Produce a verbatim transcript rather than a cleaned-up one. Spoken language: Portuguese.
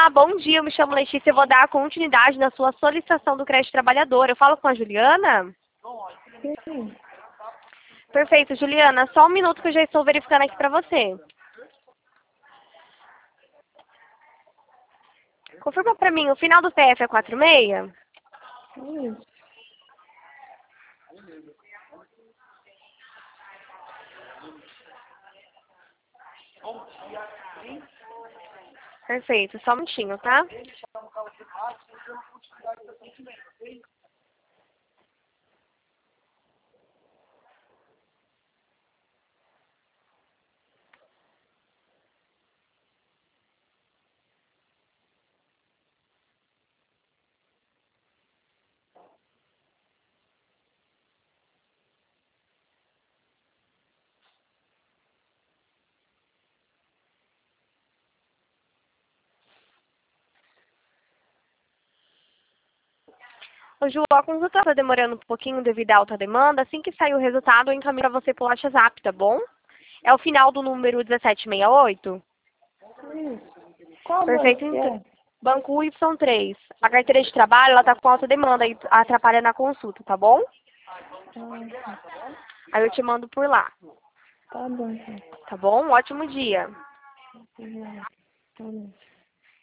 Olá, bom dia, eu me chamo Letícia, eu vou dar continuidade na sua solicitação do crédito trabalhador. Eu falo com a Juliana? Sim. Perfeito, Juliana, só um minuto que eu já estou verificando aqui para você. Confirma para mim, o final do C P F é quatro seis? Isso. Perfeito, só um minutinho, tá? Ô, Ju, a consulta está demorando um pouquinho devido à alta demanda. Assim que sair o resultado, eu encaminho para você pelo WhatsApp, tá bom? É o final do número dezessete sessenta e oito? Isso. Qual Perfeito, banco que então. é? Banco Y três. A carteira de trabalho, ela tá com alta demanda e atrapalha na consulta, tá bom? Ah, Aí eu te mando por lá, tá bom, então. tá bom? Um ótimo dia. Tá bom.